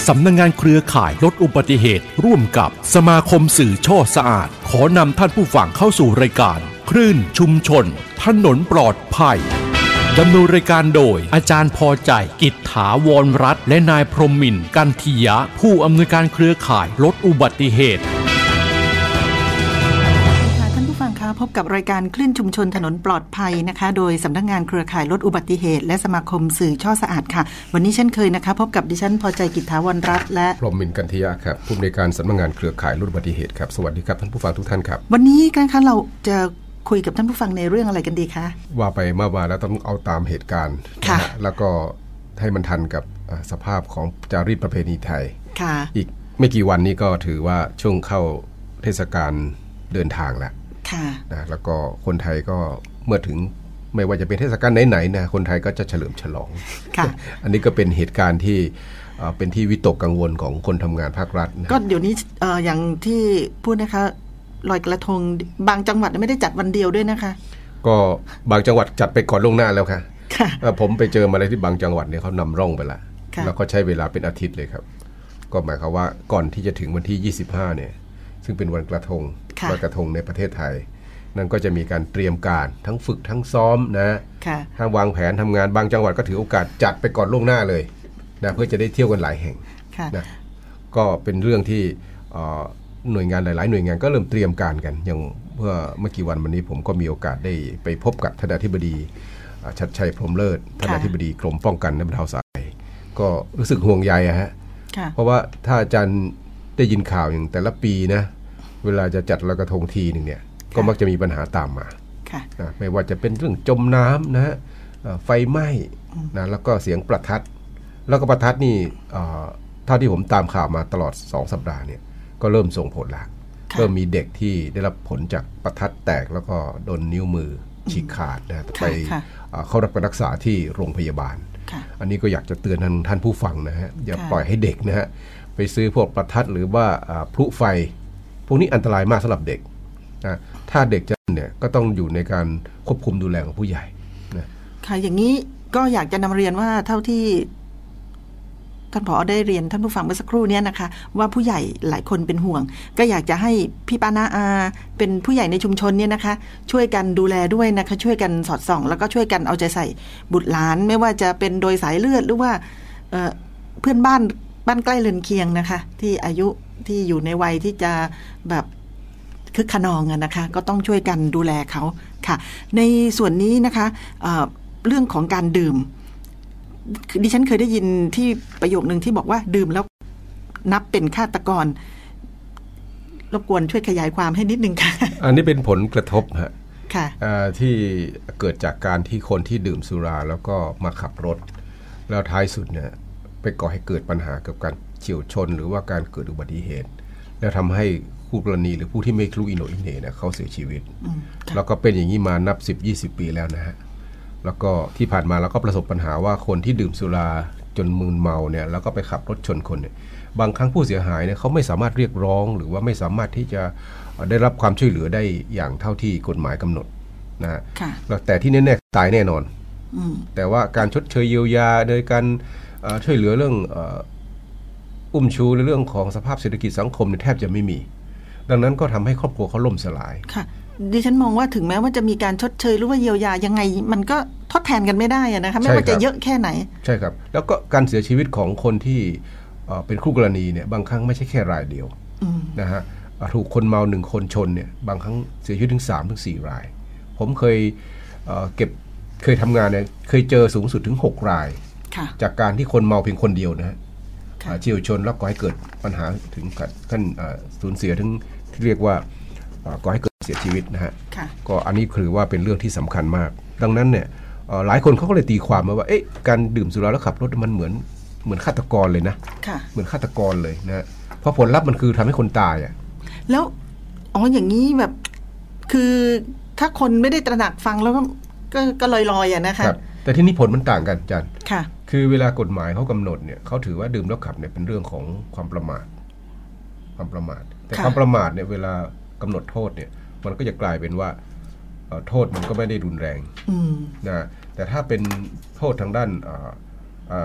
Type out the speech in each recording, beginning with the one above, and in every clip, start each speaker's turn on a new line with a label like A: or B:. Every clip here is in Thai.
A: สำนักงานเครือข่ายลดอุบัติเหตุร่วมกับสมาคมสื่อช่อสะอาดขอนำท่านผู้ฟังเข้าสู่รายการคลื่นชุมชนถนนปลอดภัยดำเนินรายการโดยอาจารย์พอใจกิจถาวรรัตน์และนายพรหมินทร์กันทิยะผู้อำนวยการเครือข่ายลดอุบัติเหตุ
B: พบกับรายการคลื่นชุมชนถนนปลอดภัยนะคะโดยสำนักงานเครือข่ายลดอุบัติเหตุและสมาคมสื่อช่อสะอาดค่ะวันนี้เช่นเคยนะคะพบกับดิฉันพอใจกิจถาวรรัตน์และ
C: พรหมินทร์กันทิยะครับผู้อำนวยการสำนักงานเครือข่ายลดอุบัติเหตุครับสวัสดีครับท่านผู้ฟังทุกท่านครับ
B: วันนี้นะคะเราจะคุยกับท่านผู้ฟังในเรื่องอะไรกันดีคะ
C: ว่าไปมาแล้วต้องเอาตามเหตุการณ์นะแล้วก็ให้มันทันกับสภาพของจารีตประเพณีไทยอีกไม่กี่วันนี้ก็ถือว่าช่วงเข้าเทศกาลเดินทางแล้วนะแล้วก็คนไทยก็เมื่อถึงไม่ว่าจะเป็นเทศกาลไหนๆนะคนไทยก็จะเฉลิมฉลองอันนี้ก็เป็นเหตุการณ์ที่เป็นที่วิตกกังวลของคนทำงานภาครัฐ
B: ก็เดี๋ยวนี้อย่างที่พูดนะคะลอยกระทงบางจังหวัดไม่ได้จัดวันเดียวด้วยนะคะ
C: ก็บางจังหวัดจัดไปก่อนล่วงหน้าแล้วค่ะผมไปเจอมาอะไรที่บางจังหวัดเนี่ยเขานำร่องไปละแล้วก็ใช้เวลาเป็นอาทิตย์เลยครับก็หมายความว่าก่อนที่จะถึงวันที่25เนี่ยซึ่งเป็นวันกระทงลอยกระทงในประเทศไทยนั่นก็จะมีการเตรียมการทั้งฝึกทั้งซ้อมนะทั้งวางแผนทำงานบางจังหวัดก็ถือโอกาสจัดไปก่อนล่วงหน้าเลยนะเพื่อจะได้เที่ยวกันหลายแห่งนะก็เป็นเรื่องที่หน่วยงานหลายๆหน่วยงานก็เริ่มเตรียมการกันอย่างเมื่อกี่วันนี้ผมก็มีโอกาสได้ไปพบกับท่านอธิบดีชัดชัยพรหมเลิศท่านอธิบดีกรมป้องกันและบรรเทาสาธารณภัยก็รู้สึกห่วงใยฮะเพราะว่าถ้าอาจารย์ได้ยินข่าวอย่างแต่ละปีนะเวลาจะจัดลอยกระทงทีนึงเนี่ยก็มักจะมีปัญหาตามมาไม่ว่าจะเป็นเรื่องจมน้ำนะไฟไหม้นะแล้วก็เสียงประทัดแล้วก็ประทัดนี่เท่าที่ผมตามข่าวมาตลอด2สัปดาห์เนี่ยก็เริ่มส่งผลแล้วเริ่มมีเด็กที่ได้รับผลจากประทัดแตกแล้วก็โดนนิ้วมือฉีกขาดนะไปเข้ารับการรักษาที่โรงพยาบาลอันนี้ก็อยากจะเตือนท่านผู้ฟังนะฮะอย่าปล่อยให้เด็กนะฮะไปซื้อพวกประทัดหรือว่าพลุไฟพวกนี้อันตรายมากสำหรับเด็กนะถ้าเด็กจะเนี่ยก็ต้องอยู่ในการควบคุมดูแลของผู้ใหญ่นะ
B: ค่ะอย่างนี้ก็อยากจะนำเรียนว่าเท่าที่ท่านผอ.ได้เรียนท่านผู้ฟังเมื่อสักครู่นี้นะคะว่าผู้ใหญ่หลายคนเป็นห่วงก็อยากจะให้พี่ป้าน้าอาเป็นผู้ใหญ่ในชุมชนเนี่ยนะคะช่วยกันดูแลด้วยนะคะช่วยกันสอดส่องแล้วก็ช่วยกันเอาใจใส่บุตรหลานไม่ว่าจะเป็นโดยสายเลือดหรือว่าเพื่อนบ้านใกล้เรือนเคียงนะคะที่อายุที่อยู่ในวัยที่จะแบบคึกขนองนะคะก็ต้องช่วยกันดูแลเขาค่ะในส่วนนี้นะคะเรื่องของการดื่มดิฉันเคยได้ยินที่ประโยคนึงที่บอกว่าดื่มแล้วนับเป็นฆาตกรรบกวนช่วยขยายความให้นิดนึงค่ะ
C: อันนี้เป็นผลกระทบฮะ
B: ค่ะ
C: ที่เกิดจากการที่คนที่ดื่มสุราแล้วก็มาขับรถแล้วท้ายสุดเนี่ยไปก่อให้เกิดปัญหากับการเฉี่ยวชนหรือว่าการเกิดอุบัติเหตุแล้วทำให้คู่กรณีหรือผู้ที่ไม่รู้อิโหนอิเหน่เนี่ยเขาเสียชีวิตแล้วก็เป็นอย่างนี้มานับ 10-20 ปีแล้วนะฮะแล้วก็ที่ผ่านมาเราก็ประสบปัญหาว่าคนที่ดื่มสุราจนมึนเมาเนี่ยแล้วก็ไปขับรถชนคนเนี่ยบางครั้งผู้เสียหายเนี่ยเขาไม่สามารถเรียกร้องหรือว่าไม่สามารถที่จะได้รับความช่วยเหลือได้อย่างเท่าที่กฎหมายกำหนดนะฮะแต่ที่แน่ๆตายแน่นอนแต่ว่าการชดเชยเยียวยาโดยการช่วยเหลือเรื่องอุ้มชูในเรื่องของสภาพเศรษฐกิจสังคมเนี่ยแทบจะไม่มีดังนั้นก็ทำให้ครอบครัวเขาล่มสลาย
B: ค่ะดิฉันมองว่าถึงแม้ว่าจะมีการชดเชยหรือว่าเยียวยายังไงมันก็ทดแทนกันไม่ได้นะคะไม่ว่าจะเยอะแค่ไหน
C: ใช่ครับแล้วก็การเสียชีวิตของคนที่เป็นคู่กรณีเนี่ยบางครั้งไม่ใช่แค่รายเดียวนะฮะถูกคนเมา1คนชนเนี่ยบางครั้งเสียชีวิตถึง 3-4 รายผมเคยทำงานเนี่ยเคยเจอสูงสุดถึง6 รายจากการที่คนเมาเพียงคนเดียวนะฮะเฉี่ยวชนแล้วก็ให้เกิดปัญหาถึงขั้นสูญเสียถึงที่เรียกว่าก่อให้เกิดเสียชีวิตนะฮะก็อันนี้คือว่าเป็นเรื่องที่สำคัญมากดังนั้นเนี่ยหลายคนเขาก็เลยตีความมาว่าเอ๊ะการดื่มสุราแล้วขับรถมันเหมือนฆาตกรเลยนะเหมือนฆาตกรเลยนะเพราะผลลัพธ์มันคือทำให้คนตายอ่ะ
B: แล้วอย่างนี้แบบคือถ้าคนไม่ได้ตระหนักฟังแล้วก็ลอยๆอ่ะนะคะ
C: แต่ที่นี่ผลมันต่างกันอาจารย์คือเวลากฎหมายเขากำหนดเนี่ยเขาถือว่าดื่มแล้วขับเนี่ยเป็นเรื่องของความประมาทแต่ความประมาทเนี่ยเวลากำหนดโทษเนี่ยมันก็จะกลายเป็นว่าโทษมันก็ไม่ได้รุนแรงนะแต่ถ้าเป็นโทษทางด้าน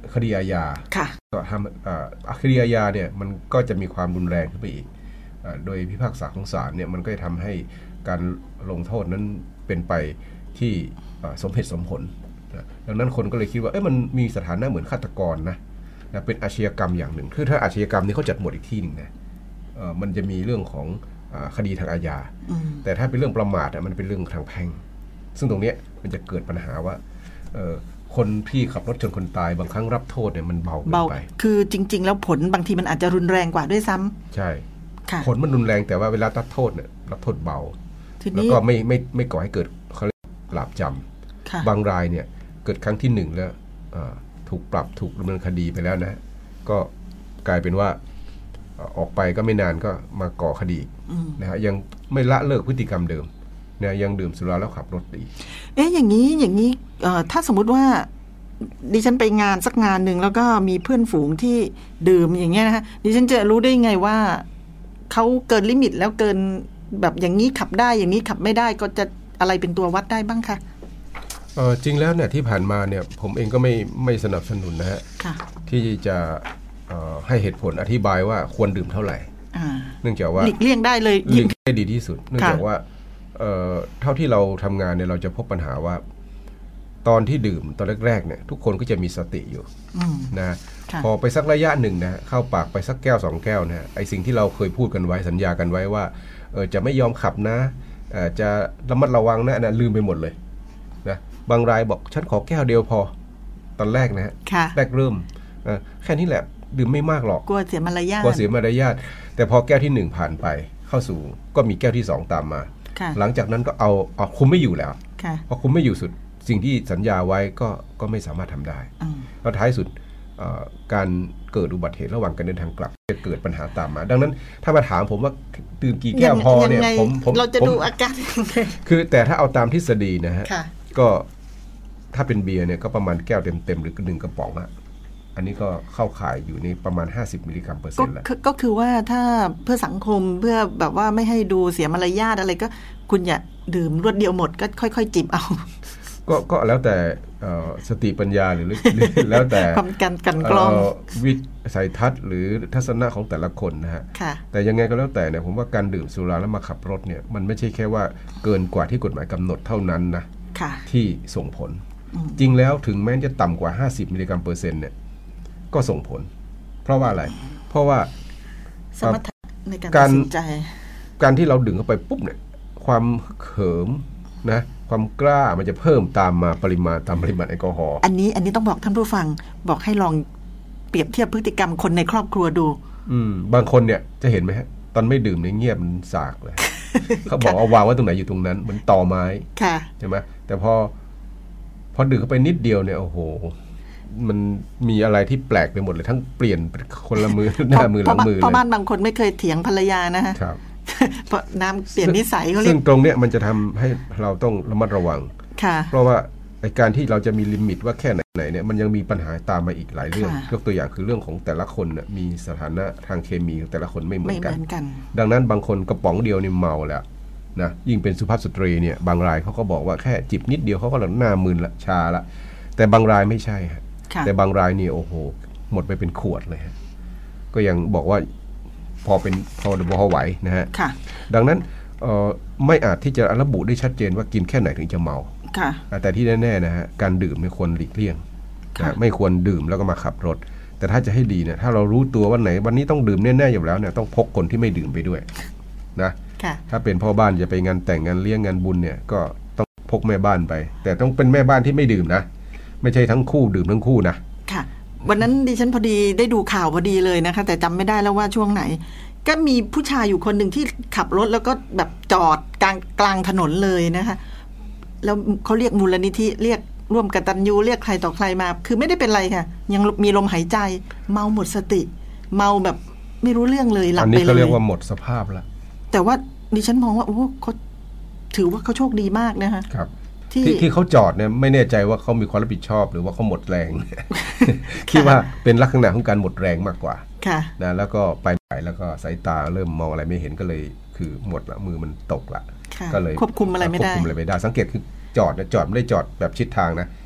C: คดีอาญาก็ทำคดีอาญาเนี่ยมันก็จะมีความรุนแรงขึ้นไปอีกโดยพิพากษาของศาลเนี่ยมันก็จะทำให้การลงโทษนั้นเป็นไปที่สมเหตุสมผลดังนั้นคนก็เลยคิดว่ามันมีสถานะเหมือนฆาตกรนะเป็นอาชญากรรมอย่างหนึ่งคือถ้าอาชญากรรมนี่เขาจัดหมวดอีกที่หนึ่งนะมันจะมีเรื่องของคดีทางอาญาแต่ถ้าเป็นเรื่องประมาทมันเป็นเรื่องทางแพ่งซึ่งตรงนี้มันจะเกิดปัญหาว่าคนที่ขับรถชนคนตายบางครั้งรับโทษเนี่ยมันเบาเกินไป
B: คือจริงๆแล้วผลบางทีมันอาจจะรุนแรงกว่าด้วยซ้ำ
C: ใช่ผลมันรุนแรงแต่ว่าเวลารับโทษเนี่ยรับโทษเบาแล้วก็ไม่ก่อให้เกิดเขาเรียกหลาบจำบางรายเนี่ยเกิดครั้งที่หนึ่งแล้วถูกปรับถูกดำเนินคดีไปแล้วนะก็กลายเป็นว่าออกไปก็ไม่นานก็มาก่อคดีนะฮะยังไม่ละเลิกพฤติกรรมเดิมเนี่ยยังดื่มสุราแล้วขับรถดี
B: อย่างนี้ถ้าสมมุติว่าดิฉันไปงานสักงานหนึ่งแล้วก็มีเพื่อนฝูงที่ดื่มอย่างเงี้ยนะคะดิฉันจะรู้ได้ไงว่าเขาเกินลิมิตแล้วเกินแบบอย่างนี้ขับได้อย่างนี้ขับไม่ได้ก็จะอะไรเป็นตัววัดได้บ้างคะ
C: จริงแล้วเนี่ยที่ผ่านมาเนี่ยผมเองก็ไม่สนับสนุนนะฮะที่จะให้เหตุผลอธิบายว่าควรดื่มเท่าไหร่เนื่องจากว่า
B: หลีกเลี่ยงได้เลย
C: หลีกได้ดีที่สุดเนื่องจากว่าเท่าที่เราทำงานเนี่ยเราจะพบปัญหาว่าตอนที่ดื่มตอนแรกๆเนี่ยทุกคนก็จะมีสติอยู่นะพอไปสักระยะหนึ่งนะเข้าปากไปสักแก้ว2แก้วนะไอสิ่งที่เราเคยพูดกันไว้สัญญากันไว้ว่าจะไม่ยอมขับนะจะระมัดระวังนะลืมไปหมดเลยนะบางรายบอกฉันขอแก้วเดียวพอตอนแรกนะฮะแรกเริ่มแค่นี้แหละดื่มไม่มากหรอก
B: กลัวเสียมารยา
C: ทแต่พอแก้วที่1ผ่านไปเข้าสู่ก็มีแก้วที่2ตามมาหลังจากนั้นก็เอาคุมไม่อยู่แล้วพอคุมไม่อยู่สุดสิ่งที่สัญญาไว้ก็ไม่สามารถทำได้แล้วท้ายสุดการเกิดอุบัติเหตุระหว่างการเดินทางกลับจะเกิดปัญหาตามมาดังนั้นถ้ามาถามผมว่าดื่มกี่แก้วพอเนี่ยผม
B: เราจะดูอาการ
C: คือแต่ถ้าเอาตามทฤษฎีนะฮะก็ถ้าเป็นเบียร์เนี่ยก็ประมาณแก้วเต็มๆหรือ1กระป๋องอะอันนี้ก็เข้าข่ายอยู่ในประมาณ50มิลลิกรัมเปอร์เซ็นต์แล้ว
B: ก็คือว่าถ้าเพื่อสังคมเพื่อแบบว่าไม่ให้ดูเสียมารยาทอะไรก็คุณอย่าดื่มรวดเดียวหมดก็ค่อยๆจิบเอา
C: ก็แล้วแต่สติปัญญาหรือแล้วแต่
B: ความกันกรอง
C: วิสัยทัศน์หรือทัศนะของแต่ละคนนะฮะแต่ยังไงก็แล้วแต่เนี่ยผมว่าการดื่มสุราแล้วมาขับรถเนี่ยมันไม่ใช่แค่ว่าเกินกว่าที่กฎหมายกำหนดเท่านั้นนะที่ส่งผลจริงแล้วถึงแม้จะต่ำกว่า50มิลลิกรัมเปอร์เซ็นต์เนี่ยก็ส่งผลเพราะว่าอะไรเพราะว่า
B: สมรรถนะในการตัดสินใจ
C: การที่เราดื่มเข้าไปปุ๊บเนี่ยความเขิมนะความกล้ามันจะเพิ่มตามมาปริมาณแอลกอฮอล์
B: อันนี้ต้องบอกท่านผู้ฟังบอกให้ลองเปรียบเทียบพฤติกรรมคนในครอบครัวดู
C: บางคนเนี่ยจะเห็นไหมฮะตอนไม่ดื่มเนี่ยเงียบมันสากเลย เขาบอกเอาวางไว้ตรงไหนอยู่ตรงนั้นเหมือนตอไม้ใช่ไหมแต่พอดื่มเข้าไปนิดเดียวเนี่ยโอ้โหมันมีอะไรที่แปลกไปหมดเลยทั้งเปลี่ยนเป็นคนละมือหน้ามือหลังมือเลย
B: เพราะบ้านบางคนไม่เคยเถียงภรรยานะฮะเพราะน้ำเปลี่ยนนิสัยเขาเรียก
C: ซึ่งตรงเนี้ยมันจะทำให้เราต้องระมัดระวังเพราะว่าการที่เราจะมีลิมิตว่าแค่ไหนเนี่ยมันยังมีปัญหาตามมาอีกหลายเรื่องยกตัวอย่างคือเรื่องของแต่ละคนเนี่ยมีสถานะทางเคมีแต่ละคนไม่เหมือนกันดังนั้นบางคนกระป๋องเดียวนี่เมาแล้วนะยิ่งเป็นสุภาพสตรีเนี่ยบางรายเขาก็บอกว่าแค่จิบนิดเดียวเขาก็หน้ามึนละชาละแต่บางรายไม่ใช่ฮะแต่บางรายนี่โอ้โหหมดไปเป็นขวดเลยฮะก็ยังบอกว่าพอไหวนะฮะดังนั้นไม่อาจที่จะระบุได้ชัดเจนว่ากินแค่ไหนถึงจะเมาแต่ที่แน่ๆนะฮะการดื่มไม่ควรหลีกเลี่ยงไม่ควรดื่มแล้วก็มาขับรถแต่ถ้าจะให้ดีเนี่ยถ้าเรารู้ตัวว่าไหนวันนี้ต้องดื่มแน่ๆอยู่แล้วเนี่ยต้องพกคนที่ไม่ดื่มไปด้วยนะถ้าเป็นพ่อบ้านจะไปงานแต่งงานเลี้ยงงานบุญเนี่ยก็ต้องพกแม่บ้านไปแต่ต้องเป็นแม่บ้านที่ไม่ดื่มนะไม่ใช่ทั้งคู่ดื่มทั้งคู่นะ
B: ค่ะวันนั้นดิฉันพอดีได้ดูข่าวพอดีเลยนะคะแต่จำไม่ได้แล้วว่าช่วงไหนก็มีผู้ชายอยู่คนหนึ่งที่ขับรถแล้วก็แบบจอดกลางถนนเลยนะคะแล้วเขาเรียกมูลนิธิเรียกร่วมกตัญญูเรียกใครต่อใครมาคือไม่ได้เป็นไรค่ะยังมีลมหายใจเมาหมดสติเมาแบบไม่รู้เรื่องเลยหลับไปเลย
C: อันนี้เขาเรียกว่าหมดสภาพแล้ว
B: แต่ว่าดิฉันมองว่าโอ้เขาถือว่าเขาโชคดีมากนะคะ
C: ครับที่เขาจอดเนี่ยไม่แน่ใจว่าเขามีความรับผิดชอบหรือว่าเขาหมดแรง คิดว่าเป็นลักษณะของการหมดแรงมากกว่านะแล้วก็ไปแล้วก็สายตาเริ่มมองอะไรไม่เห็นก็เลยคือหมดละมือมันตกละก็เลย
B: ควบคุมอะไรไม่ได้
C: สังเกตคือจอดไม่ได้จอดแบบชิดทางนะ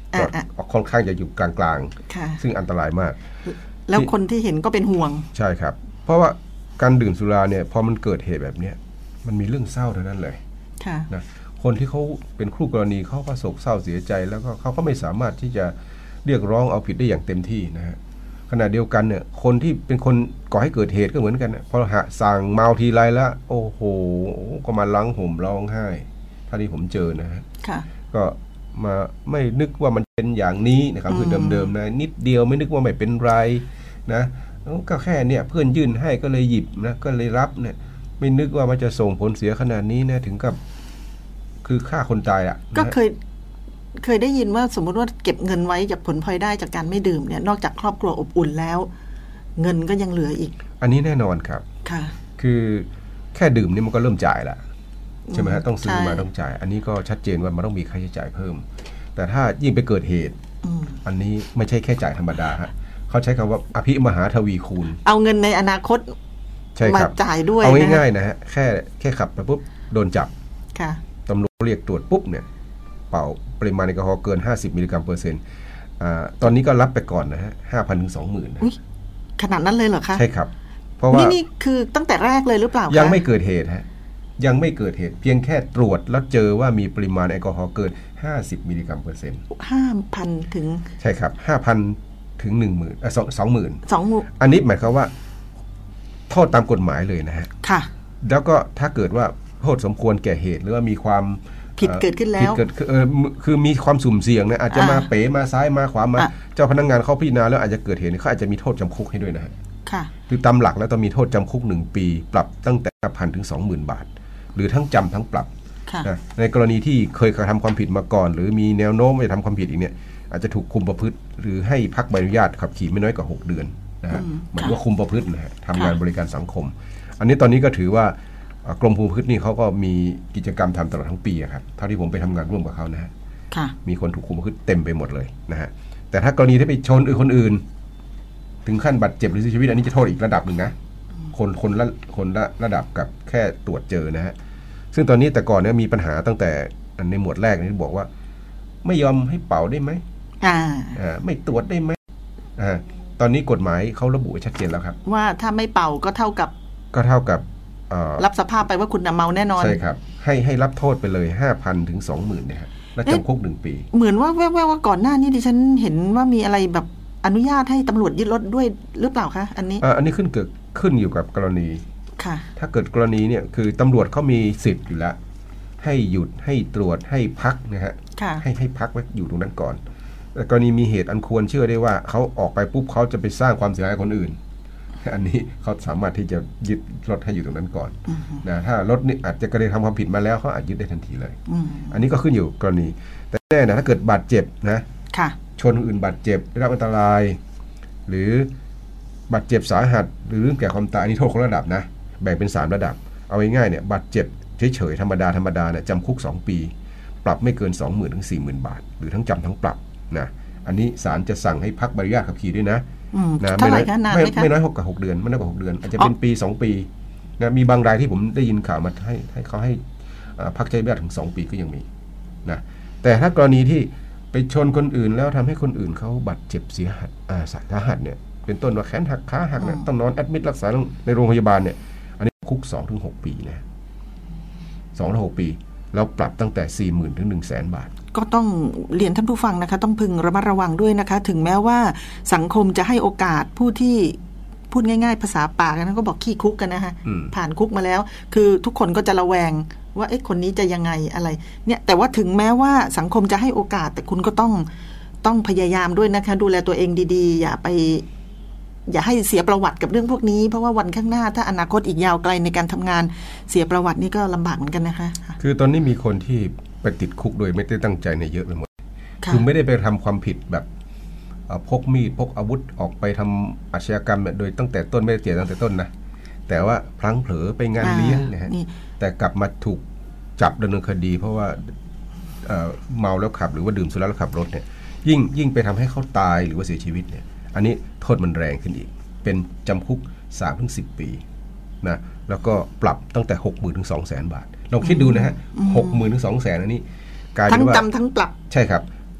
C: ค่อนข้างจะอยู่กลางๆซึ่งอันตรายมาก
B: แล้วคนที่เห็นก็เป็นห่วง
C: ใช่ครับเพราะว่าการดื่มสุราเนี่ยพอมันเกิดเหตุแบบนี้มันมีเรื่องเศร้าเท่านั้นเลยนะคนที่เขาเป็นคู่กรณีเขาก็โศกเศร้าเสียใจแล้วก็เขาก็ไม่สามารถที่จะเรียกร้องเอาผิดได้อย่างเต็มที่นะฮะขณะเดียวกันเนี่ยคนที่เป็นคนก่อให้เกิดเหตุก็เหมือนกันพอสั่งเมาทีไรแล้วโอ้โหก็มาล้างห่มร้องไห้ท่าที่ผมเจอนะฮะก็มาไม่นึกว่ามันเป็นอย่างนี้นะครับคือเดิมๆนะนิดเดียวไม่นึกว่าไม่เป็นไรนะก็แค่เนี่ยเพื่อนยื่นให้ก็เลยหยิบนะก็เลยรับเนี่ยไม่นึกว่ามันจะส่งผลเสียขนาดนี้นะถึงกับคือฆ่าคนตาย
B: ก็เคยได้ยินว่าสมมติว่าเก็บเงินไว้จากผลพลอยได้จากการไม่ดื่มเนี่ยนอกจากครอบครัวอบอุ่นแล้วเงินก็ยังเหลืออีก
C: อันนี้แน่นอนครับ
B: ค่ะ
C: คือแค่ดื่มนี่มันก็เริ่มจ่ายละใช่ไหมฮะต้องซื้อมาต้องจ่ายอันนี้ก็ชัดเจนว่ามันต้องมีค่าใช้จ่ายเพิ่มแต่ถ้ายิ่งไปเกิดเหตุอันนี้ไม่ใช่แค่จ่ายธรรมดาฮะเขาใช้คำว่าอภิมหาทวีคูณ
B: เอาเงินในอนาคตมาจ่ายด้วย
C: เอาง่ายๆนะฮะแค่ขับไปปุ๊บโดนจับตำรวจเรียกตรวจปุ๊บเนี่ยเป่าปริมาณแอลกอฮอล์เกิน50มิลลิกรัมเปอร์เซ็นต์ตอนนี้ก็รับไปก่อนนะฮะ 5,000 ถึง 20,000 นะ
B: ขนาดนั้นเลยเหรอคะ
C: ใช่ครับเพราะว่า
B: นี่คือตั้งแต่แรกเลยหรือเปล่า
C: ยังไม่เกิดเหตุฮะยังไม่เกิดเหตุเพียงแค่ตรวจแล้วเจอว่ามีปริมาณแอลกอฮอล์เกิน50มิลลิกรัมเปอร์เซ็นต์
B: 5,000 ถึง
C: ใช่ครับ 5,000 ถึง 20,000 อันนี้หมายความว่าโทษตามกฎหมายเลยนะฮะ
B: ค่ะ
C: แล้วก็ถ้าเกิดว่าโทษสมควรแก่เหตุหรือว่ามีความ
B: ผิดเกิดขึ้นแล้ว
C: คือมีความสุ่มเสี่ยงนะอาจจะมาเป๋มาซ้ายมาขวามาเจ้าพนักงานเขาพิจารณาแล้วอาจจะเกิดเหตุเขาอาจจะมีโทษจำคุกให้ด้วยนะฮะคือตามหลักแล้วต้องมีโทษจำคุก1 ปีปรับตั้งแต่ 5,000 ถึง 20,000 บาทหรือทั้งจำทั้งปรับนะในกรณีที่เคยกระทำความผิดมาก่อนหรือมีแนวโน้มจะทำความผิดอีกเนี่ยอาจจะถูกคุมประพฤติหรือให้พักใบอนุญาตขับขี่ไม่น้อยกว่า6 เดือนนะฮะหมายว่าคุมประพฤตินะฮะทำงานบริการสังคมอันนี้ตอนนี้ก็ถือว่ากรมคุมประพฤตินี่เขาก็มีกิจกรรมทำตลอดทั้งปีครับเท่าที่ผมไปทำงานร่วมกับเขานะฮะมีคนถูกคุมประพฤติเต็มไปหมดเลยนะฮะแต่ถ้ากรณีที่ไปชนคนอื่นถึงขั้นบาดเจ็บหรือเสียชีวิตอันนี้จะโทษอีกระดับหนึ่งนะคนละระดับกับแค่ตรวจเจอนะฮะซึ่งตอนนี้แต่ก่อนเนี่ยมีปัญหาตั้งแต่ในหมวดแรกนี่บอกว่าไม่ยอมให้เป่าได้ไหมไม่ตรวจได้ไหมตอนนี้กฎหมายเขาระบุไว้ชัดเจนแล้วครับ
B: ว่าถ้าไม่เป่าก็เท่ากับรับสภาพไปว่าคุณเมาแน่นอน
C: ใช่ครับให้รับโทษไปเลย 5,000 ถึง 20,000 เนี่ยฮะและจำคุก1 ปี
B: เหมือนว่าแววๆว่าก่อนหน้านี้ดิฉันเห็นว่ามีอะไรแบบอนุญาตให้ตำรวจยึดรถด้วยหรือเปล่าคะอันนี้
C: ขึ้นอยู่กับกรณีถ้าเกิดกรณีเนี่ยคือตำรวจเขามีสิทธิ์อยู่แล้วให้หยุดให้ตรวจให้พักนะฮะให้พักไว้อยู่ตรงนั้นก่อนแต่กรณีมีเหตุอันควรเชื่อได้ว่าเขาออกไปปุ๊บเขาจะไปสร้างความเสียหายคนอื่นอันนี้เขาสามารถที่จะยึดรถให้อยู่ตรงนั้นก่อนนะถ้ารถนี่อาจจะกระทำความผิดมาแล้วเขาอาจยึดได้ทันทีเลยอันนี้ก็ขึ้นอยู่กรณีแต่แน่นะถ้าเกิดบาดเจ็บนะชนคนอื่นบาดเจ็บได้รับอันตรายหรือบาดเจ็บสาหัสหรือแก่ความตายอันนี้โทษคนระดับนะแบ่งเป็น3 ระดับเอาง่ายๆเนี่ยบาดเจ็บเฉยๆธรรมดาเนี่ยจำคุก2 ปีปรับไม่เกิน 20,000 ถึง 40,000 บาทหรือทั้งจำทั้งปรับนะอันนี้ศาลจะสั่งให้พักใบอนุญาตขับขี่ด้วยนะ
B: เท่าไหร่คะนานไหมคะ
C: ไม่น้อยกว่า6 เดือนไม่น้อยกว่า6 เดือนอาจจะเป็นปี2 ปีนะมีบางรายที่ผมได้ยินข่าวมาให้เขาให้พักใช้ใบอนุญาตถึง2 ปีก็ยังมีนะแต่ถ้ากรณีที่ไปชนคนอื่นแล้วทำให้คนอื่นเขาบาดเจ็บเสียหัดสาหัสเนี่ยเป็นต้นว่าแขนหักขาหักเนี่ยต้องนอนแอดมิดรักษาในโรงพยาบาลเนี่ยอันนี้คุก 2-6 ปีนะ 2-6 ปีแล้วปรับตั้งแต่ 40,000 ถึง 100,000 บาท
B: ก็ต้องเรียนท่านผู้ฟังนะคะต้องพึงระมัดระวังด้วยนะคะถึงแม้ว่าสังคมจะให้โอกาสผู้ที่พูดง่ายๆภาษาปากนั้นก็บอกขี้คุกกันนะคะผ่านคุกมาแล้วคือทุกคนก็จะระแวงว่าคนนี้จะยังไงอะไรเนี่ยแต่ว่าถึงแม้ว่าสังคมจะให้โอกาสแต่คุณก็ต้องพยายามด้วยนะคะดูแลตัวเองดีๆอย่าให้เสียประวัติกับเรื่องพวกนี้เพราะว่าวันข้างหน้าถ้าอนาคตอีกยาวไกลในการทำงานเสียประวัตินี่ก็ลำบากเหมือนกันนะคะ
C: คือตอนนี้มีคนที่ไปติดคุกโดยไม่ได้ตั้งใจในเยอะไปหมดคือไม่ได้ไปทำความผิดแบบพกมีดพกอาวุธออกไปทำอาชญากรรมโดยตั้งแต่ต้นไม่ได้เจตตั้งแต่ต้นนะแต่ว่าพลั้งเผลอไปงานเลี้ยงนะฮะแต่กลับมาถูกจับดำเนินคดีเพราะว่าเมาแล้วขับหรือว่าดื่มสุราแล้วขับรถเนี่ยยิ่งไปทำให้เขาตายหรือว่าเสียชีวิตเนี่ยอันนี้โทษมันแรงขึ้นอีกเป็นจำคุก 3-10 ปีนะแล้วก็ปรับตั้งแต่ 60,000 ถึง 200,000 บาทลองคิดดูนะฮะ 60,000 ถึง 200,000 อันนี้กลายเป็นว่า
B: ทั้งจำทั้งปรับ
C: ใช่ครับ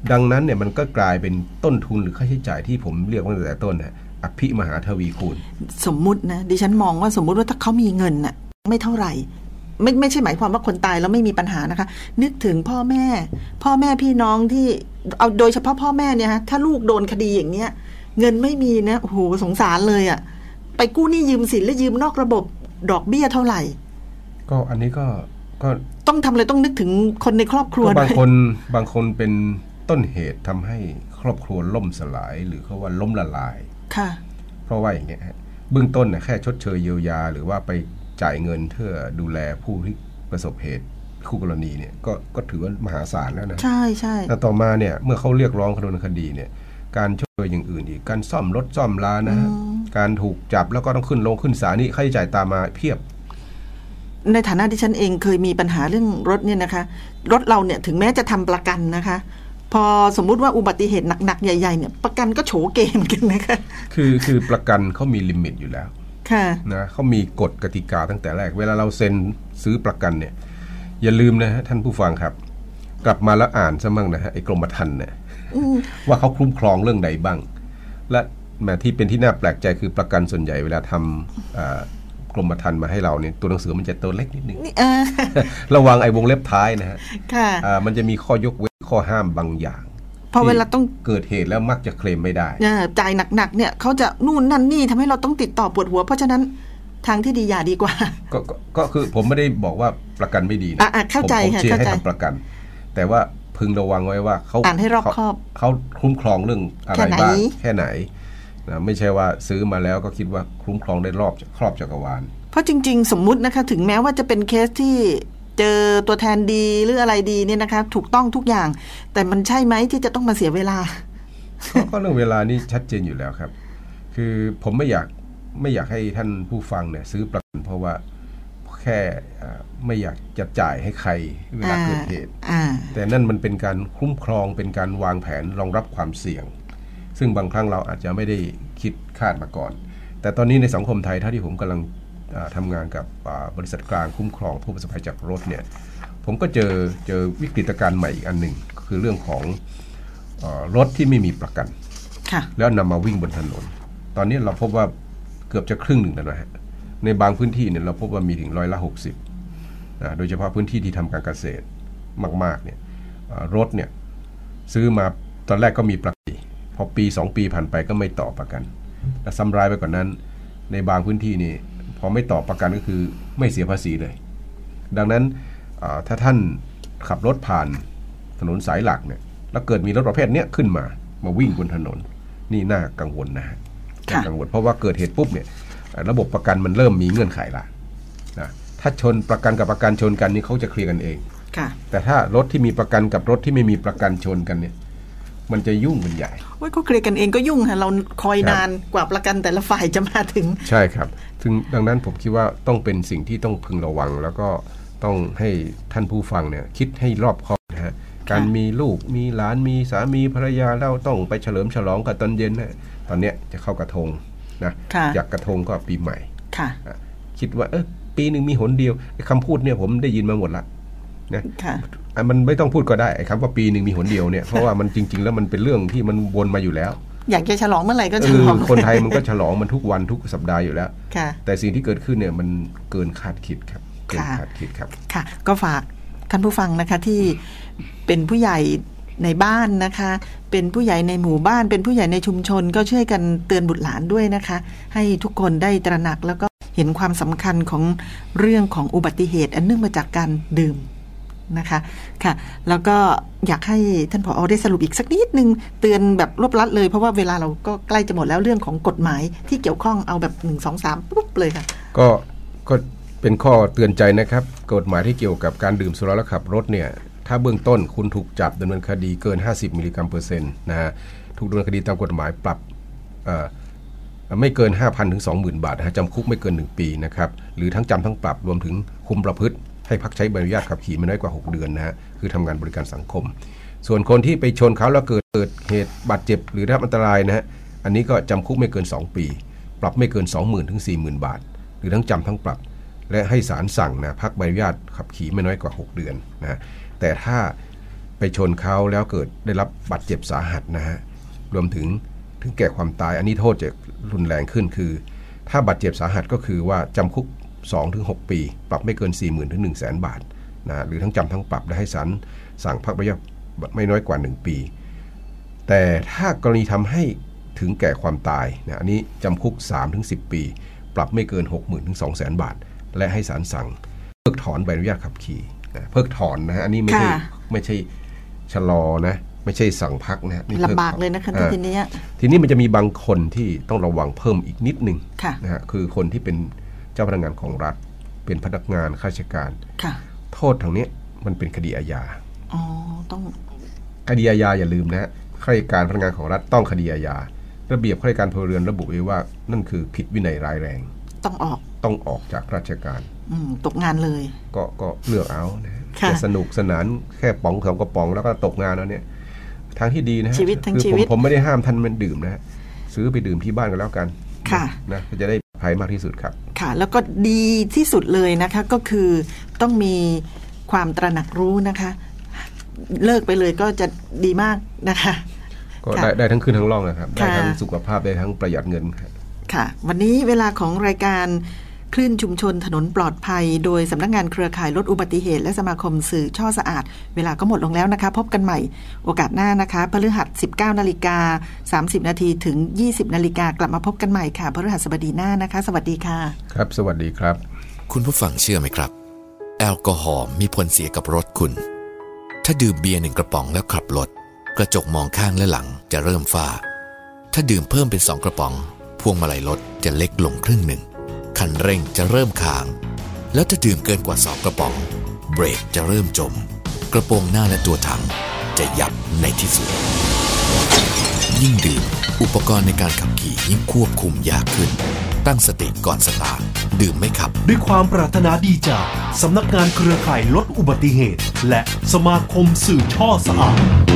C: ดังนั้นเนี่ยมันก็กลายเป็นต้นทุนหรือค่าใช้จ่ายที่ผมเรียกว่าตั้งแต่ต้นนะอภิมหาทวีคูณ
B: สมมุตินะดิฉันมองว่าสมมุติว่าถ้าเขามีเงินน่ะไม่เท่าไหร่ไม่ใช่หมายความว่าคนตายแล้วไม่มีปัญหานะคะนึกถึงพ่อแม่พี่น้องที่เอาโดยเฉพาะพ่อแม่เนี่ยฮะถ้าลูกโดนคดีอย่างเงี้ยเงินไม่มีนะโอ้โหสงสารเลยอ่ะไปกู้หนี้ยืมสินและยืมนอกระบบดอกเบี้ยเท่าไหร่
C: ก็อันนี้ก็
B: ต้องทำเลยต้องนึกถึงคนในครอบครัว
C: บางคนเป็นต้นเหตุทำให้ครอบครัวล่มสลายหรือเขาว่าล้มละลาย
B: ค่ะ
C: เพราะว่าอย่างเงี้ยเบื้องต้นเนี่ยแค่ชดเชยเยียวยาหรือว่าไปจ่ายเงินเพื่อดูแลผู้ที่ประสบเหตุคู่กรณีเนี่ยก็ถือว่ามหาศาลแล้วนะ
B: ใช่ใช่
C: แต่ต่อมาเนี่ยเมื่อเขาเรียกร้องคดีเนี่ยการช่วยอย่างอื่นอีกการซ่อมรถซ่อมลานะการถูกจับแล้วก็ต้องขึ้นศาลนี่ค่าใช้จ่ายตามมาเพียบ
B: ในฐานะที่ฉันเองเคยมีปัญหาเรื่องรถเนี่ยนะคะรถเราเนี่ยถึงแม้จะทำประกันนะคะพอสมมุติว่าอุบัติเหตุหนักๆใหญ่ๆเนี่ยประกันก็โฉเกมกันนะคะ
C: คือประกันเขามีลิมิตอยู่แล้วนะเขามีกฎกติกาตั้งแต่แรกเวลาเราเซ็นซื้อประกันเนี่ยอย่าลืมนะฮะท่านผู้ฟังครับกลับมาแล้วอ่านซะมั่งนะฮะไอ้กรมธรรม์เนี่ยว่าเขาคุ้มครองเรื่องใดบ้างและแม้ที่เป็นที่น่าแปลกใจคือประกันส่วนใหญ่เวลาทำกรมธรรม์มาให้เราเนี่ยตัวหนังสือมันจะตัวเล็กนิดนึงระวังไอ้วงเล็บท้ายนะฮะมันจะมีข้อยกเว้นข้อห้ามบางอย่าง
B: พอเวลาต้อง
C: เกิดเหตุแล้วมักจะเคลมไม่ได้
B: จ่ายหนักๆเนี่ยเขาจะนู่นนั่นนี่ทำให้เราต้องติดต่อปวดหัวเพราะฉะนั้นทางที่ดีอย่าดีกว่า
C: ก็คือผมไม่ได้บอกว่าประกันไม่ดีนะ
B: เข้าใจ
C: ผมเชียร์ให้ทำประกันแต่ว่าพึงระวังไว้ว่าเขา
B: อ่านให้รอบคอบ
C: เขาคุ้มครองเรื่องอะไรบ้างแค่ไหนนะไม่ใช่ว่าซื้อมาแล้วก็คิดว่าคุ้มครองได้ครอบจักรวาล
B: เพราะจริงๆสมมุตินะคะถึงแม้ว่าจะเป็นเคสที่เจอตัวแทนดีหรืออะไรดีเนี่ยนะคะถูกต้องทุกอย่างแต่มันใช่ไหมที่จะต้องมาเสียเวลา
C: ก็เรื่องเวลานี่ชัดเจนอยู่แล้วครับคือผมไม่อยากให้ท่านผู้ฟังเนี่ยซื้อประกันเพราะว่าแค่ไม่อยากจะจ่ายให้ใครเวลาเกิดเหตุแต่นั่นมันเป็นการคุ้มครองเป็นการวางแผนรองรับความเสี่ยงซึ่งบางครั้งเราอาจจะไม่ได้คิดคาดมาก่อนแต่ตอนนี้ในสังคมไทยเท่าที่ผมกำลังทำงานกับบริษัทกลางคุ้มครองผู้ประสบภัยจากรถเนี่ยผมก็เจอวิกฤตการณ์ใหม่อีกอันหนึ่งคือเรื่องของรถที่ไม่มีประกันแล้วนำมาวิ่งบนถนนตอนนี้เราพบว่าเกือบจะครึ่งหนึ่งแล้วนะฮะในบางพื้นที่เนี่ยเราพบว่ามีถึง60%โดยเฉพาะพื้นที่ที่ทำการเกษตรมากๆเนี่ยรถเนี่ยซื้อมาตอนแรกก็มีประกันพอปี2ปีผ่านไปก็ไม่ต่อประกันและซ้ำร้ายไปกว่านั้นในบางพื้นที่นี่พอไม่ต่อประกันก็คือไม่เสียภาษีเลยดังนั้นถ้าท่านขับรถผ่านถนนสายหลักเนี่ยแล้วเกิดมีรถประเภทนี้ขึ้นมาวิ่งบนถนนนี่น่ากังวลนะฮะกังวลเพราะว่าเกิดเหตุปุ๊บเนี่ยระบบประกันมันเริ่มมีเงื่อนไขละนะถ้าชนประกันกับประกันชนกันนี่เขาจะเคลียร์กันเองแต่ถ้ารถที่มีประกันกับรถที่ไม่มีประกันชนกันเนี่ยมันจะยุ่งเป็นใหญ่
B: ก็เคลียร์กันเองก็ยุ่งค่ะเราคอยนานกว่าประกันแต่ละฝ่ายจะมาถึง
C: ใช่ครับถึงดังนั้นผมคิดว่าต้องเป็นสิ่งที่ต้องพึงระวังแล้วก็ต้องให้ท่านผู้ฟังเนี่ยคิดให้รอบคอบนะฮะการมีลูกมีหลานมีสามีภรรยาแล้วต้องไปเฉลิมฉลองกันตอนเย็นนะตอนเนี้ยจะเข้ากระทงนะอยากกระทงก็ปีใหม่คิดว่าปีนึงมีหนเดียวคำพูดเนี่ยผมได้ยินมาหมดละนะมันไม่ต้องพูดก็ได้คำว่าปีนึงมีหนเดียวเนี่ยเพราะว่ามันจริงๆแล้วมันเป็นเรื่องที่มันวนมาอยู่แล้ว
B: อยากจะฉลองเมื่อไหร่ก็ฉลอง
C: คนไทยมันก็ฉลองมันทุกวันทุกสัปดาห์อยู่แล้วแต่สิ่งที่เกิดขึ้นเนี่ยมันเกินคาดคิดครับเกินคาดคิดครับ
B: ค่ะก็ฝากท่านผู้ฟังนะคะที่เป็นผู้ใหญ่ในบ้านนะคะเป็นผู้ใหญ่ในหมู่บ้านเป็นผู้ใหญ่ในชุมชนก็ช่วยกันเตือนบุตรหลานด้วยนะคะให้ทุกคนได้ตระหนักแล้วก็เห็นความสำคัญของเรื่องของอุบัติเหตุอันเนื่องมาจากการดื่มนะคะค่ะแล้วก็อยากให้ท่านผอ.ได้สรุปอีกสักนิดนึงเตือนแบบรวบลัดเลยเพราะว่าเวลาเราก็ใกล้จะหมดแล้วเรื่องของกฎหมายที่เกี่ยวข้องเอาแบบ1 2 3ปุ๊บเลยค่ะ
C: ก็เป็นข้อเตือนใจนะครับกฎหมายที่เกี่ยวกับการดื่มสุราและขับรถเนี่ยถ้าเบื้องต้นคุณถูกจับดำเนินคดีเกิน50มิลลิกรัมเปอร์เซ็นต์นะฮะถูกดำเนินคดีตามกฎหมายปรับไม่เกิน 5,000 ถึง 20,000 บาทนะฮะจำคุกไม่เกิน1ปีนะครับหรือทั้งจำทั้งปรับรวมถึงคุมประพฤติให้พักใช้ใบอนุญาตขับขี่ไม่น้อยกว่า6เดือนนะฮะคือทำงานบริการสังคมส่วนคนที่ไปชนเขาแล้วเกิดเหตุบาดเจ็บหรือได้รับอันตรายนะฮะอันนี้ก็จำคุกไม่เกิน2ปีปรับไม่เกิน 20,000 ถึง 40,000 บาทหรือทั้งจำทั้งปรับและให้ศาลสั่งนะพักใบอนุญาตขับขี่ไม่น้อยกว่า6เดือนนะแต่ถ้าไปชนเขาแล้วเกิดได้รับบาดเจ็บสาหัสนะฮะรวมถึงแก่ความตายอันนี้โทษจะรุนแรงขึ้นคือถ้าบาดเจ็บสาหัสก็คือว่าจำคุก 2-6 ปีปรับไม่เกิน 40,000 ถึง 100,000 บาทนะหรือทั้งจำทั้งปรับและให้ศาลสั่งพักระยะไม่น้อยกว่า1ปีแต่ถ้ากรณีทำให้ถึงแก่ความตายนะอันนี้จำคุก 3-10 ปีปรับไม่เกิน 60,000 ถึง 200,000 บาทและให้ศาลสั่งเพิกถอนใบอนุญาตขับขี่นะเพิกถอนนะฮะอันนี้ไม่ใช่ชะลอนะไม่ใช่สั่งพักนะฮะ
B: ลำบากเลยนะคะที
C: นี้มันจะมีบางคนที่ต้องระวังเพิ่มอีกนิดนึงนะฮะคือคนที่เป็นเจ้าพนักงานของรัฐเป็นพนักงานข้าราชการโทษทางนี้มันเป็นคดีอาญา
B: ต้อง
C: คดีอาญาอย่าลืมนะฮะข้าราชการพนักงานของรัฐต้องคดีอาญาระเบียบข้าราชการพลเรือนระบุไว้ว่านั่นคือผิดวินัยร้ายแรง
B: ต้อง
C: ออกจากราชการ
B: ตกงานเลย
C: ก็เลือกเอานะจะสนุกสนานแค่ป๋องสองกระป๋องแล้วก็ตกงานแล้วเนี่ยทางที่ดีนะ
B: ชีวิตทั้งชีวิต
C: ผมไม่ได้ห้ามท่านมันดื่มนะซื้อไปดื่มที่บ้านกันแล้วกันนะจะได้ภัยมากที่สุดครับ
B: ค่ะแล้วก็ดีที่สุดเลยนะคะก็คือต้องมีความตระหนักรู้นะคะเลิกไปเลยก็จะดีมากนะคะ
C: ก็ได้ทั้งขึ้นทั้งล่องนะครับได้ทั้งสุขภาพได้ทั้งประหยัดเงิน
B: ค่ะวันนี้เวลาของรายการคลื่นชุมชนถนนปลอดภัยโดยสำนักงานเครือข่ายลดอุบัติเหตุและสมาคมสื่อช่อสะอาดเวลาก็หมดลงแล้วนะคะพบกันใหม่โอกาสหน้านะคะพฤหัส 19:30 นถึง 20:00 นกลับมาพบกันใหม่ค่ะพฤหัสบดีหน้านะคะสวัสดีค่ะ
C: ครับสวัสดีครับ
A: คุณผู้ฟังเชื่อไหมครับแอลกอฮอล์มีผลเสียกับรถคุณถ้าดื่มเบียร์1 กระป๋องแล้วขับรถกระจกมองข้างและหลังจะเริ่มฝ้าถ้าดื่มเพิ่มเป็น2 กระป๋องพวงมาลัยรถจะเล็กลงครึ่งหนึ่งคันเร่งจะเริ่มค้างแล้วถ้าดื่มเกินกว่า2 กระป๋องเบรกจะเริ่มจมกระโปรงหน้าและตัวถังจะยับในที่สุดยิ่งดื่มอุปกรณ์ในการขับขี่ยิ่งควบคุมยากขึ้นตั้งสติก่อนสตาร์ทดื่มไม่ขับ
D: ด้วยความปรารถนาดีจากสำนักงานเครือข่ายลดอุบัติเหตุและสมาคมสื่อช่อสะอาด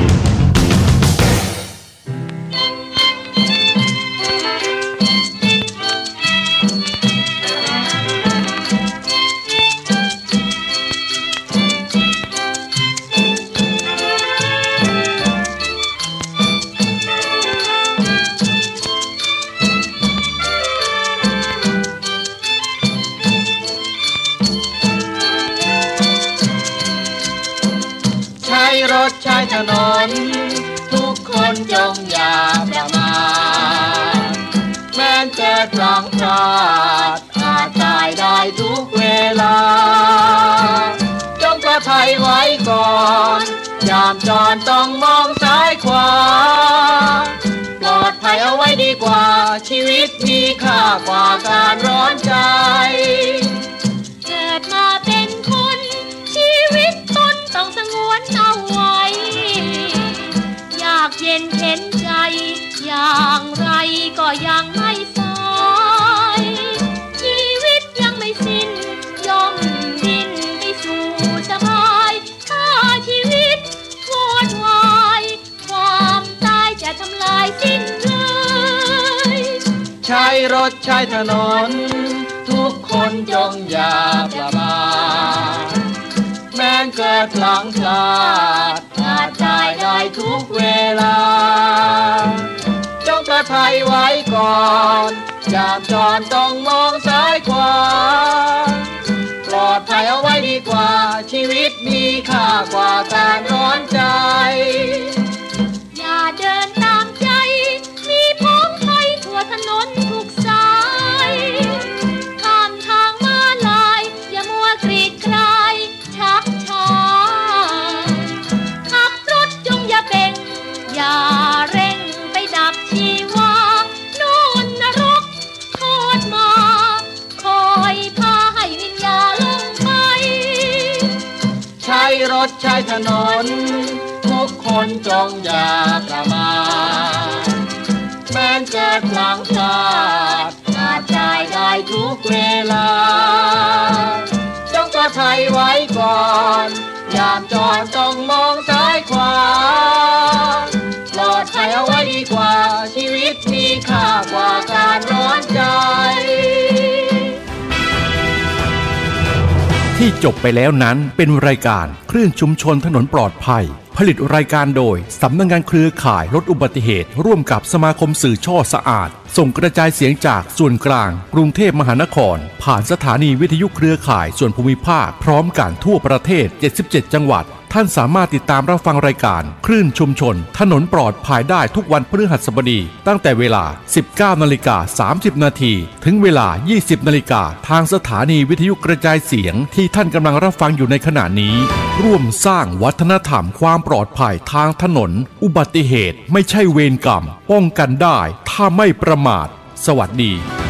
E: ใช้ถนนทุกคนจงอย่าประมาทแม้เกิดพลั้งพลาดอาจตายได้ทุกเวลาจงปลอดภัยไว้ก่อนยามจรต้องมองซ้ายขวาปลอดภัยเอาไว้ดีกว่าชีวิตมีค่ากว่าการร้อนใจ
F: เกิดมาเป็นคนชีวิตตนต้องสงวนเอาไว้อยากเย็นเห็นใจอย่างไรก็ยังไม่สายชีวิตยังไม่สิ้นย่อมดิ้นไปสู่สบายถ้าชีวิตวอดวายความตายจะทำลายสิ้นเลย
E: ใช้รถใช้ถนนทุกคนจงอย่าประมาทแม้เกิดพลั้งพลาดอาจตายได้ทุกเวลาจงปลอดภัยไว้ก่อนยามจรต้องมองซ้ายขวาปลอดภัยเอาไว้ดีกว่าชีวิตมีค่ากว่าการร้อนใจ
F: อย่าเดินตามใจมีพ้องภัยทั่วถนนทุกสายข้ามทางม้าลายอย่ามัวกรีดกรายชักช้าขับรถจงอย่าเบ่งอย่าเร่งไปดับชีวาโน่นนรกโทษมาคอยพาให้วิญญาณลงไป
E: ใช้รถใช้ถนนทุกคนจงอย่าประมาทแม้เกิดพลั้งพลาดอาจตายได้ทุกเวลาจงปลอดภัยไว้ก่อนยามจรต้องมองซ้ายขวาปลอดภัยเอาไว้ดีกว่าชีวิตมีค่ากว่าการร้อนใจ
A: ที่จบไปแล้วนั้นเป็นรายการคลื่นชุมชนถนนปลอดภัยผลิตรายการโดยสำนักงานเครือข่ายลดอุบัติเหตุร่วมกับสมาคมสื่อช่อสะอาดส่งกระจายเสียงจากส่วนกลางกรุงเทพมหานครผ่านสถานีวิทยุเครือข่ายส่วนภูมิภาคพร้อมกันทั่วประเทศ77จังหวัดท่านสามารถติดตามรับฟังรายการคลื่นชุมชนถนนปลอดภัยได้ทุกวันพฤหัสบดีตั้งแต่เวลา 19:30 น.ถึงเวลา 20:00 น.ทางสถานีวิทยุกระจายเสียงที่ท่านกำลังรับฟังอยู่ในขณะนี้ร่วมสร้างวัฒนธรรมความปลอดภัยทางถนนอุบัติเหตุไม่ใช่เวรกรรมป้องกันได้ถ้าไม่ประมาทสวัสดี